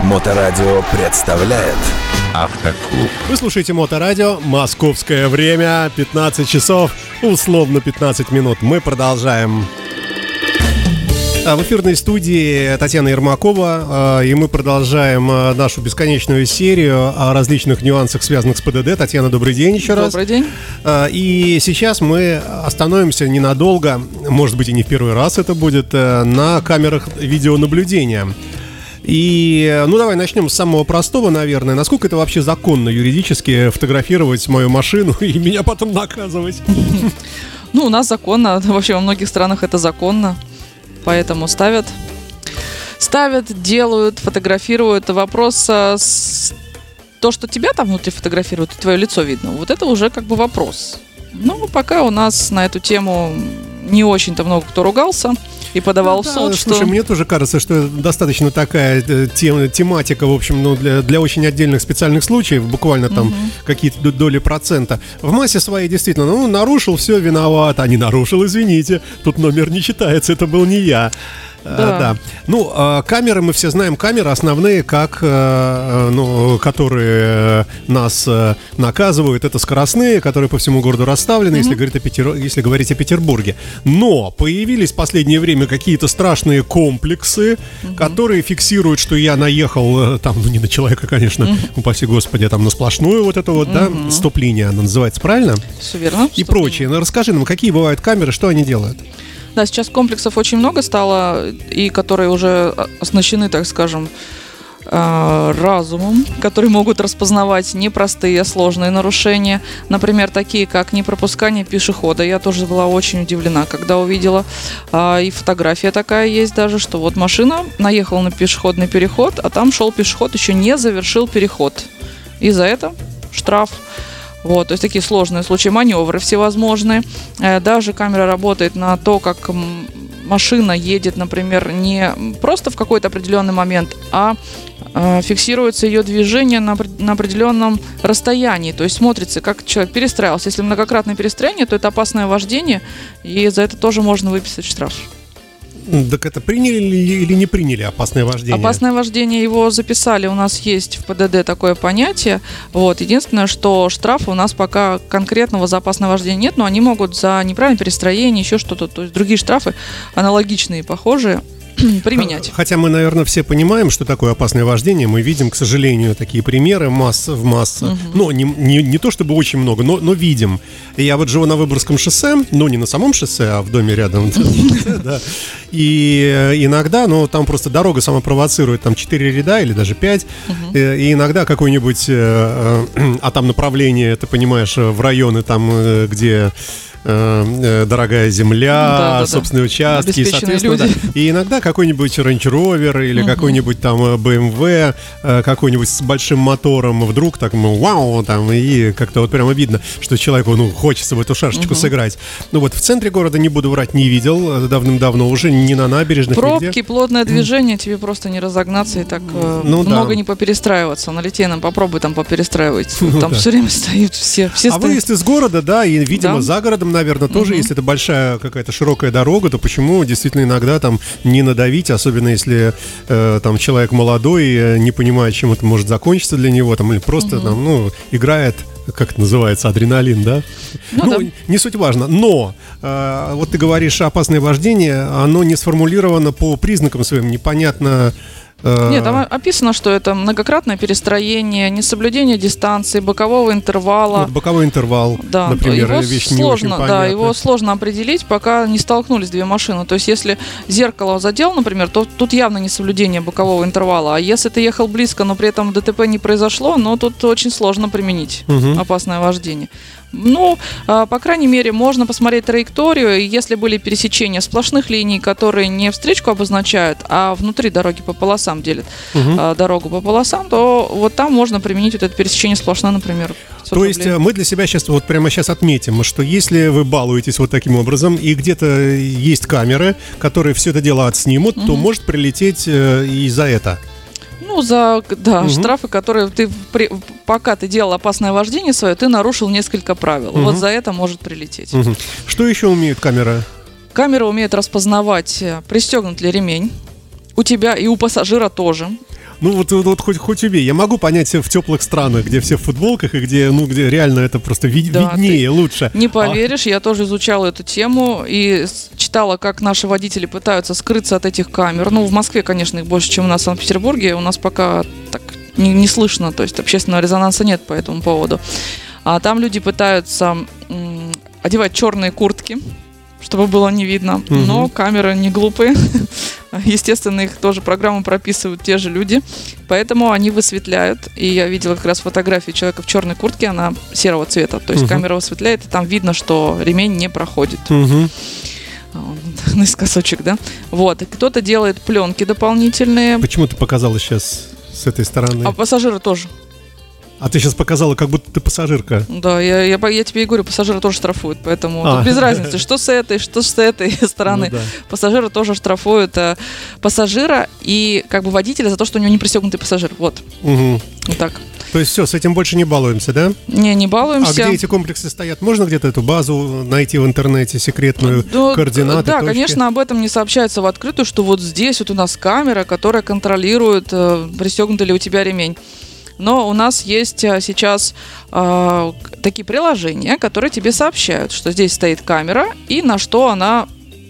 Моторадио представляет Автоклуб. Вы слушаете Моторадио, московское время, 15 часов, условно 15 минут. Мы продолжаем. В эфирной студии Татьяна Ермакова, и мы продолжаем нашу бесконечную серию о различных нюансах, связанных с ПДД. Татьяна, добрый день еще раз. Добрый день. И сейчас мы остановимся ненадолго, может быть и не в первый раз это будет, на камерах видеонаблюдения. И, давай начнем с самого простого, наверное. Насколько это вообще законно юридически фотографировать мою машину и меня потом наказывать? У нас законно, вообще во многих странах это законно. Поэтому ставят, делают, фотографируют. Вопрос, то, что тебя там внутри фотографируют, и твое лицо видно, вот это уже как бы вопрос. Пока у нас на эту тему не очень-то много кто ругался и подавал в суд. Слушай, мне тоже кажется, что это достаточно такая тематика, в общем, для очень отдельных специальных случаев, буквально там какие-то доли процента. В массе своей действительно, нарушил, все, виноват, а не нарушил, извините, тут номер не читается, это был не я. Да. Камеры, мы все знаем, камеры основные, которые нас наказывают, это скоростные, которые по всему городу расставлены, если говорить о Петербурге. Но появились в последнее время какие-то страшные комплексы, которые фиксируют, что я наехал, не на человека, конечно, упаси господи, на сплошную вот эту вот, стоп-линия, она называется, правильно? Все верно. И прочее. Расскажи нам, какие бывают камеры, что они делают? Да, сейчас комплексов очень много стало, и которые уже оснащены, так скажем, разумом, которые могут распознавать непростые, сложные нарушения. Например, такие, как непропускание пешехода. Я тоже была очень удивлена, когда увидела. И фотография такая есть даже, что вот машина наехала на пешеходный переход, а там шел пешеход, еще не завершил переход. И за это штраф. То есть такие сложные случаи, маневры всевозможные. Даже камера работает на то, как машина едет, например, не просто в какой-то определенный момент, а фиксируется ее движение на определенном расстоянии. То есть смотрится, как человек перестраивался. Если многократное перестроение, то это опасное вождение, и за это тоже можно выписать штраф. Так это приняли или не приняли опасное вождение? Опасное вождение, его записали, у нас есть в ПДД такое понятие. Единственное, что штрафа у нас пока конкретного за опасное вождение нет, но они могут за неправильное перестроение, еще что-то, то есть другие штрафы аналогичные, похожие, применять. Хотя мы, наверное, все понимаем, что такое опасное вождение. Мы видим, к сожалению, такие примеры масса в массу. Не то чтобы очень много, но видим. Я живу на Выборгском шоссе, не на самом шоссе, а в доме рядом. И иногда, там просто дорога сама провоцирует, там 4 ряда или даже 5. И иногда какой-нибудь, а там направление, ты понимаешь, в районы там, где дорогая земля, собственные участки, соответственно, и иногда какой-нибудь Range Rover или какой-нибудь там BMW, какой-нибудь с большим мотором, вдруг так, вау, и как-то прямо видно, что человеку, хочется в эту шашечку сыграть. В центре города, не буду врать, не видел давным-давно, уже не на набережных. Пробки, нигде. Плотное движение, тебе просто не разогнаться и так много не поперестраиваться. На Литейном попробуй там поперестраивать. Там все время стоят все стоят. Выезд из города, и, видимо, за городом, наверное, тоже, если это большая какая-то широкая дорога, то почему действительно иногда там не надавить, особенно если там человек молодой, не понимает, чем это может закончиться для него, или просто играет, как это называется, адреналин, да? Не суть важно. Но ты говоришь, опасное вождение, оно не сформулировано по признакам своим, непонятно. Нет, там описано, что это многократное перестроение, несоблюдение дистанции, бокового интервала. Боковой интервал, например, его вещь не очень понятная. Его сложно определить, пока не столкнулись две машины. То есть, если зеркало задел, например, то тут явно несоблюдение бокового интервала. А если ты ехал близко, но при этом ДТП не произошло, тут очень сложно применить опасное вождение. По крайней мере, можно посмотреть траекторию. Если были пересечения сплошных линий, которые не встречку обозначают, а внутри дороги по полосам делят дорогу по полосам, то там можно применить это пересечение сплошное, например. То есть мы для себя сейчас, прямо сейчас отметим, что если вы балуетесь таким образом, и где-то есть камеры, которые все это дело отснимут, то может прилететь и за это. Штрафы, которые пока ты делал опасное вождение свое, ты нарушил несколько правил. За это может прилететь. Что еще умеет камера? Камера умеет распознавать, пристегнут ли ремень. У тебя и у пассажира тоже. Ну вот хоть убей. Я могу понять в теплых странах, где все в футболках и где реально это просто виднее, лучше. Не поверишь, я тоже изучала эту тему и читала, как наши водители пытаются скрыться от этих камер. Ну, в Москве, конечно, их больше, чем у нас в Санкт-Петербурге. У нас пока так не слышно, то есть общественного резонанса нет по этому поводу. А там люди пытаются одевать черные куртки, чтобы было не видно. Но камеры не глупые. Естественно, их тоже программу прописывают те же люди. Поэтому они высветляют. И я видела как раз фотографию человека в черной куртке. Она серого цвета. То есть камера высветляет, и там видно, что ремень не проходит. Наискосочек, да? Вот. И кто-то делает пленки дополнительные. Почему ты показала сейчас с этой стороны? А пассажиры тоже. А ты сейчас показала, как будто ты пассажирка. Да, я тебе и говорю, пассажиры тоже штрафуют, поэтому тут без разницы, что с этой стороны. Ну, да. Пассажиры тоже штрафуют пассажира и как бы водителя за то, что у него не пристегнутый пассажир. Вот. Вот так. То есть все, с этим больше не балуемся, да? Не балуемся. А где эти комплексы стоят? Можно где-то эту базу найти в интернете, секретную, координаты? Да, точки? Конечно, об этом не сообщается в открытую, что вот здесь вот у нас камера, которая контролирует, пристегнутый ли у тебя ремень. Но у нас есть сейчас такие приложения, которые тебе сообщают, что здесь стоит камера и на что она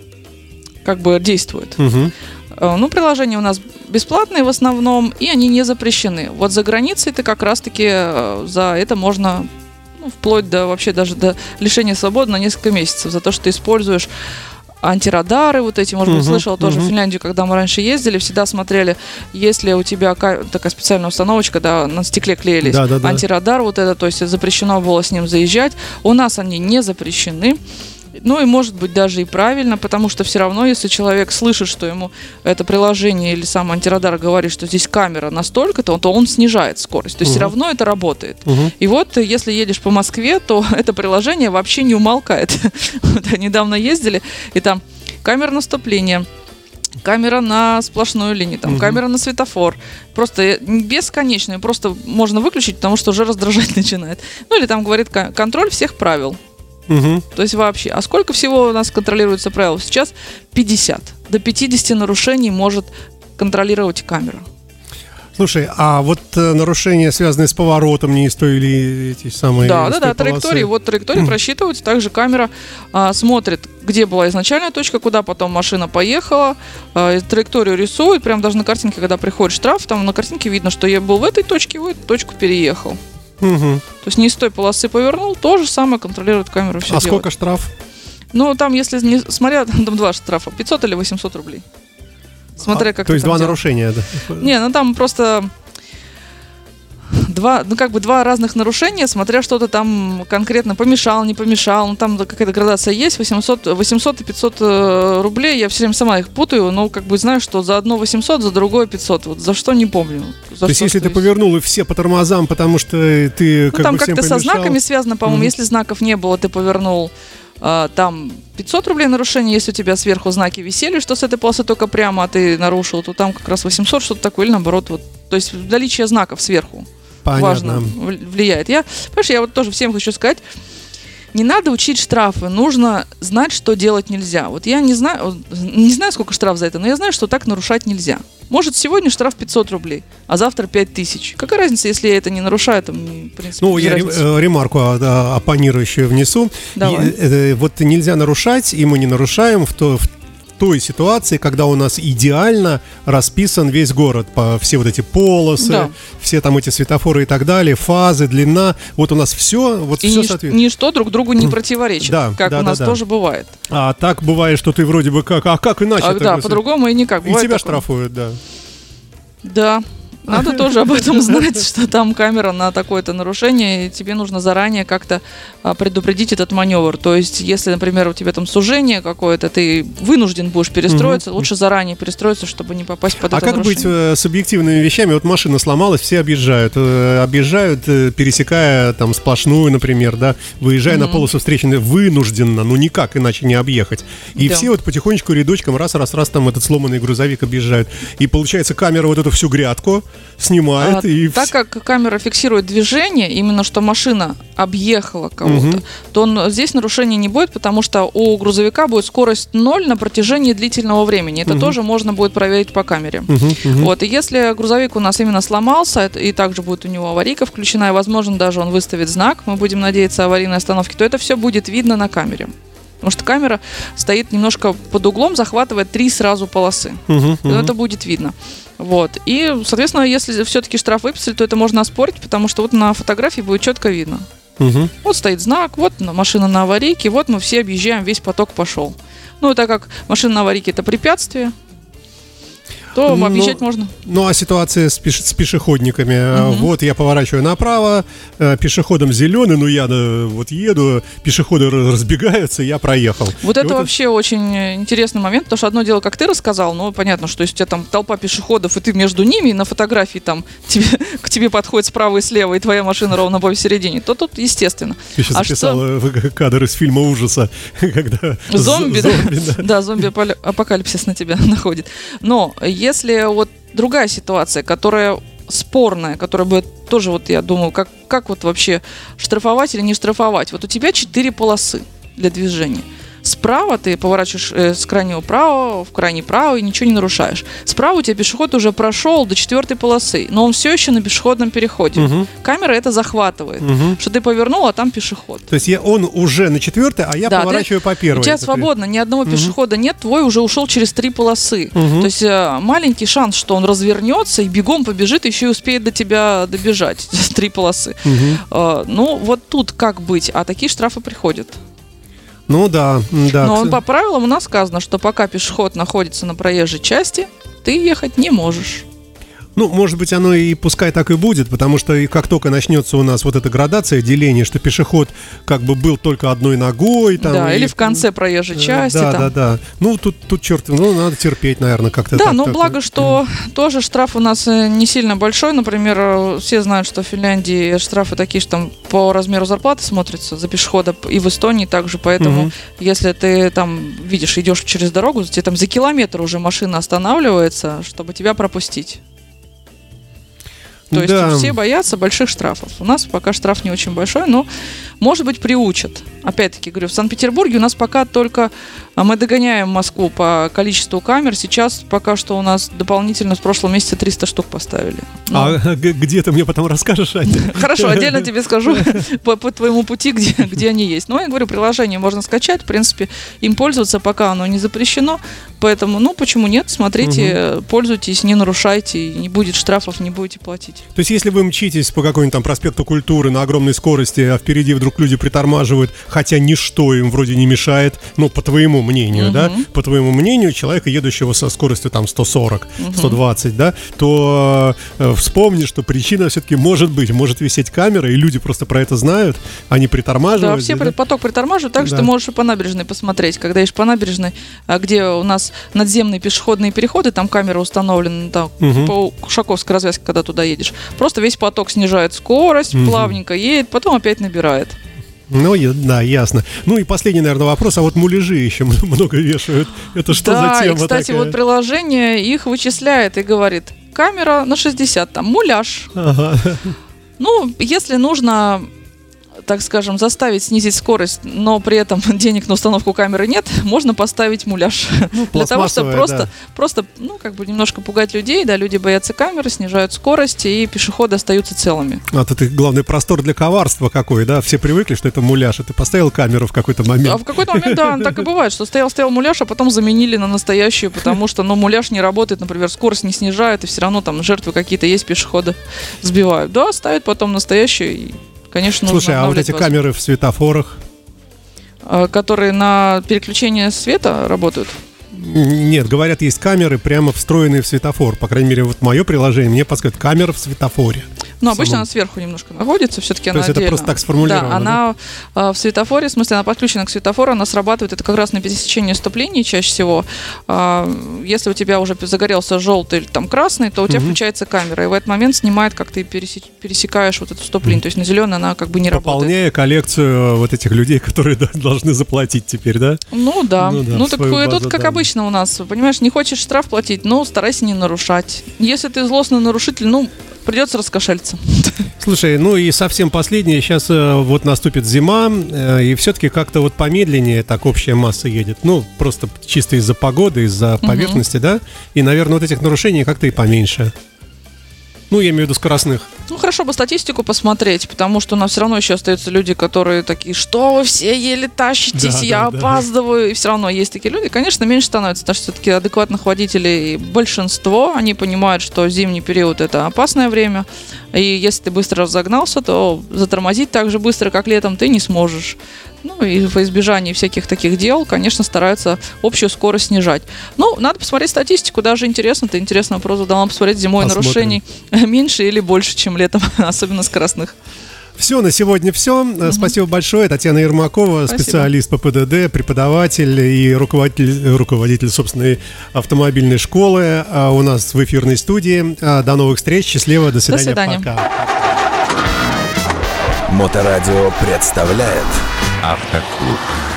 как бы действует. Ну, приложения у нас бесплатные в основном, и они не запрещены. Вот за границей ты как раз-таки за это можно, вплоть до вообще даже до лишения свободы на несколько месяцев за то, что ты используешь антирадары, вот эти, может быть, слышала тоже в Финляндию, когда мы раньше ездили, всегда смотрели, есть ли у тебя такая специальная установочка, да, на стекле клеились, антирадар вот это, то есть запрещено было с ним заезжать. У нас они не запрещены. Ну и может быть даже и правильно, потому что все равно, если человек слышит, что ему это приложение или сам антирадар говорит, что здесь камера настолько-то, то он снижает скорость. То есть все равно это работает. И вот если едешь по Москве, то это приложение вообще не умолкает. Вот, недавно ездили, и там камера наступления, камера на сплошную линию, там камера на светофор. Просто бесконечную, просто можно выключить, потому что уже раздражать начинает. Ну или там говорит контроль всех правил. То есть вообще. А сколько всего у нас контролируется правил? Сейчас 50. До 50 нарушений может контролировать камера. Слушай, а вот нарушения, связанные с поворотом, не стоили эти самые... Да, траектории. Вот траектории просчитываются. Также камера смотрит, где была изначальная точка, куда потом машина поехала. Траекторию рисует. Прям даже на картинке, когда приходит штраф, там на картинке видно, что я был в этой точке, в эту точку переехал. То есть не с той полосы повернул, то же самое контролирует камеру, все делает. Сколько штраф? Ну, там, если не смотря, там 2 штрафа, 500 или 800 рублей. Смотря как. То есть 2 нарушения, да? Не, ну там просто два разных нарушения, смотря что-то там конкретно помешал, не помешал. Ну, там какая-то градация есть, 800 и 500 рублей. Я все время сама их путаю, но как бы знаю, что за одно 800, за другое 500. Вот за что не помню. То есть если ты повернул и все по тормозам, потому что ты там бы всем как-то помешал... со знаками связано, по-моему. Если знаков не было, ты повернул, там 500 рублей нарушение. Если у тебя сверху знаки висели, что с этой полосы только прямо, а ты нарушил, то там как раз 800, что-то такое, или наоборот. Вот. То есть наличие знаков сверху. Важно влияет. Понимаешь, я вот тоже всем хочу сказать, не надо учить штрафы, нужно знать, что делать нельзя. Вот я не знаю, сколько штраф за это, но я знаю, что так нарушать нельзя. Может, сегодня штраф 500 рублей, а завтра 5000. Какая разница, если я это не нарушаю? Там, в принципе, я ремарку оппонирующую внесу. Вот нельзя нарушать, и мы не нарушаем в той ситуации, когда у нас идеально расписан весь город, все вот эти полосы, все там эти светофоры и так далее, фазы, длина, вот у нас все соответствует. Ничто друг другу не противоречит, как у нас тоже бывает. А так бывает, что ты вроде бы как иначе? Да, по-другому и никак. И тебя штрафуют, да. Да. Надо тоже об этом знать, что там камера на такое-то нарушение, и тебе нужно заранее как-то предупредить этот маневр. То есть, если, например, у тебя там сужение какое-то, ты вынужден будешь перестроиться, лучше заранее перестроиться, чтобы не попасть под это нарушение. А как быть с объективными вещами? Вот машина сломалась, все объезжают, пересекая там сплошную, например, да, выезжая на полосу встречной, вынужденно, никак иначе не объехать. И все вот потихонечку рядочком раз там этот сломанный грузовик объезжают. И получается, камера вот эту всю грядку снимает. Так как камера фиксирует движение, именно что машина объехала кого-то, то здесь нарушения не будет, потому что у грузовика будет скорость 0 на протяжении длительного времени. Это тоже можно будет проверить по камере. Вот. И если грузовик у нас именно сломался, и также будет у него аварийка включена, и, возможно, даже он выставит знак, мы будем надеяться, аварийной остановки, то это все будет видно на камере. Потому что камера стоит немножко под углом, захватывает 3 сразу полосы. Это будет видно. Вот. И, соответственно, если все-таки штраф выписали, то это можно оспорить, потому что вот на фотографии будет четко видно. Вот стоит знак, вот машина на аварийке, вот мы все объезжаем, весь поток пошел. Ну, так как машина на аварийке — это препятствие, то объезжать можно. Ну, а ситуация с пешеходниками. Вот я поворачиваю направо, пешеходом зеленый, но я вот еду, пешеходы разбегаются, я проехал. Вот это вообще очень интересный момент, потому что одно дело, как ты рассказал, ну, понятно, что если у тебя там толпа пешеходов, и ты между ними, и на фотографии там к тебе подходит справа и слева, и твоя машина ровно посередине, то тут естественно. Ты сейчас записал кадр из фильма ужаса, когда зомби, да, зомби-апокалипсис на тебя находит. Но если вот другая ситуация, которая спорная, которая бы тоже, вот я думаю, как вот вообще штрафовать или не штрафовать. Вот у тебя 4 полосы для движения. Справа ты поворачиваешь с крайнего правого в крайний правый и ничего не нарушаешь. Справа у тебя пешеход уже прошел до 4 полосы, но он все еще на пешеходном переходе. Камера это захватывает, что ты повернул, а там пешеход. То есть он уже на 4, а я поворачиваю по первой. У тебя свободно, ни одного пешехода нет, твой уже ушел через 3 полосы. То есть маленький шанс, что он развернется и бегом побежит, еще и успеет до тебя добежать. 3 полосы. Ну вот тут как быть? А такие штрафы приходят. Ну да. Но по правилам у нас сказано, что пока пешеход находится на проезжей части, ты ехать не можешь. Ну, может быть, оно и пускай так и будет, потому что и как только начнется у нас вот эта градация, деление, что пешеход как бы был только одной ногой. Там, да, или в конце проезжей части. Да. Ну, тут черт, надо терпеть, наверное, как-то. Да, но благо, что тоже штраф у нас не сильно большой. Например, все знают, что в Финляндии штрафы такие, что там по размеру зарплаты смотрятся за пешехода, и в Эстонии также. Поэтому, если ты там видишь, идешь через дорогу, тебе там за километр уже машина останавливается, чтобы тебя пропустить. То есть все боятся больших штрафов. У нас пока штраф не очень большой, но, может быть, приучат. Опять-таки, говорю, в Санкт-Петербурге у нас пока только мы догоняем Москву по количеству камер. Сейчас пока что у нас дополнительно с прошлого месяца 300 штук поставили. А где ты мне потом расскажешь, Аня? Хорошо, отдельно тебе скажу по твоему пути, где они есть. Но я говорю, приложение можно скачать, в принципе, им пользоваться, пока оно не запрещено. Поэтому, почему нет? Смотрите, пользуйтесь, не нарушайте, не будет штрафов, не будете платить. То есть, если вы мчитесь по какому-нибудь там проспекту Культуры на огромной скорости, а впереди вдруг люди притормаживают, хотя ничто им вроде не мешает, по твоему мнению, да, по твоему мнению, человека, едущего со скоростью там 140, 120, да, то вспомни, что причина все-таки может висеть камера, и люди просто про это знают, они притормаживают. Да, все поток притормаживают, также ты можешь и по набережной посмотреть, когда едешь по набережной, где у нас надземные пешеходные переходы, там камера установлена, там, по Ушаковской развязке, когда туда едешь. Просто весь поток снижает скорость, плавненько едет, потом опять набирает. Ну, да, ясно. Ну и последний, наверное, вопрос. А вот муляжи еще много вешают. Это что за тема кстати, такая? Вот приложение их вычисляет и говорит, камера на 60, там, муляж. Ну, если нужно, так скажем, заставить снизить скорость, но при этом денег на установку камеры нет, можно поставить муляж. Для того, чтобы просто немножко пугать людей, да, люди боятся камеры, снижают скорость, и пешеходы остаются целыми. А тут главный простор для коварства какой, да? Все привыкли, что это муляж, и ты поставил камеру в какой-то момент. А в какой-то момент, да, так и бывает, что стоял муляж, а потом заменили на настоящую, потому что, муляж не работает, например, скорость не снижает, и все равно там жертвы какие-то есть, пешеходы сбивают. Да, ставят потом настоящую, и, конечно, нужно. Слушай, а вот эти камеры в светофорах? Которые на переключение света работают? Нет, говорят, есть камеры прямо встроенные в светофор. По крайней мере, вот мое приложение мне подсказывает камера в светофоре. Ну, обычно она сверху немножко находится, все-таки она отдельно. То есть это просто так сформулировано? Да, она в светофоре, в смысле, она подключена к светофору, она срабатывает, это как раз на пересечении стоп-линий чаще всего. Если у тебя уже загорелся желтый или там красный, то у тебя включается камера, и в этот момент снимает, как ты пересекаешь вот эту стоп-линию. То есть на зеленой она как бы не работает. Пополняя коллекцию вот этих людей, которые должны заплатить теперь, да? Ну да. Ну так тут как обычно у нас, понимаешь, не хочешь штраф платить, ну старайся не нарушать. Если ты злостный нарушитель, ну придется раскошелиться. Слушай, ну и совсем последнее, сейчас вот наступит зима, и все-таки как-то вот помедленнее так общая масса едет. Ну, просто чисто из-за погоды, из-за поверхности, да? И, наверное, вот этих нарушений как-то и поменьше. Ну, я имею в виду скоростных. Ну, хорошо бы статистику посмотреть, потому что у нас все равно еще остаются люди, которые такие, что вы все еле тащитесь, я опаздываю. И все равно есть такие люди. Конечно, меньше становится, потому что все-таки адекватных водителей большинство. Они понимают, что зимний период – это опасное время. И если ты быстро разогнался, то затормозить так же быстро, как летом, ты не сможешь. Ну и во избежание всяких таких дел, конечно, стараются общую скорость снижать. Ну, надо посмотреть статистику, даже интересно, ты интересный вопрос задал, посмотреть зимой нарушений меньше или больше, чем летом, особенно скоростных. Все, на сегодня все. Спасибо большое. Татьяна Ермакова, специалист по ПДД, преподаватель и руководитель собственной автомобильной школы у нас в эфирной студии. До новых встреч. Счастливо. До свидания. До свидания. Пока. Моторадио представляет Автоклуб.